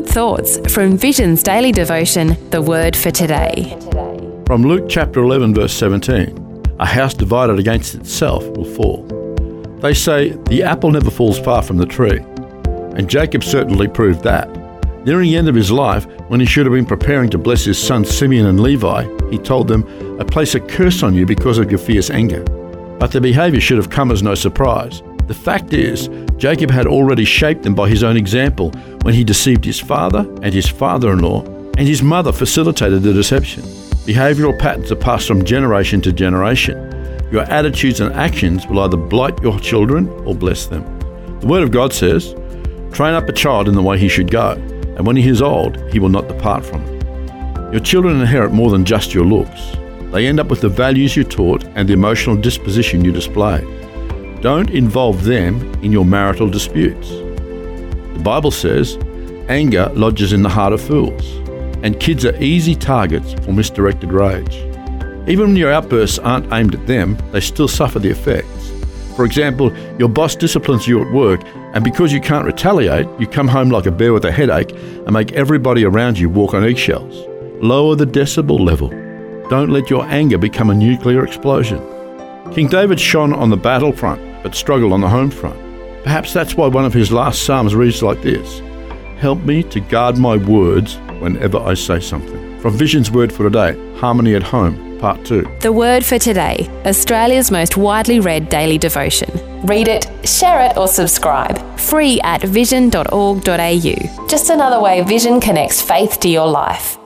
good thoughts from Vision's daily devotion, The Word for Today. From Luke chapter 11 verse 17, a house divided against itself will fall. They say the apple never falls far from the tree, and Jacob certainly proved that. Nearing the end of his life, when he should have been preparing to bless his sons Simeon and Levi, he told them, "I place a curse on you because of your fierce anger." But their behaviour should have come as no surprise. The fact is, Jacob had already shaped them by his own example when he deceived his father and his father-in-law, and his mother facilitated the deception. Behavioural patterns are passed from generation to generation. Your attitudes and actions will either blight your children or bless them. The Word of God says, "Train up a child in the way he should go, and when he is old, he will not depart from it." Your children inherit more than just your looks. They end up with the values you taught and the emotional disposition you display. Don't involve them in your marital disputes. The Bible says, anger lodges in the heart of fools, and kids are easy targets for misdirected rage. Even when your outbursts aren't aimed at them, they still suffer the effects. For example, your boss disciplines you at work, and because you can't retaliate, you come home like a bear with a headache and make everybody around you walk on eggshells. Lower the decibel level. Don't let your anger become a nuclear explosion. King David shone on the battlefront, but struggled on the home front. Perhaps that's why one of his last psalms reads like this: "Help me to guard my words whenever I say something." From Vision's Word for Today, Harmony at Home, Part 2. The Word for Today, Australia's most widely read daily devotion. Read it, share it or subscribe. Free at vision.org.au. Just another way Vision connects faith to your life.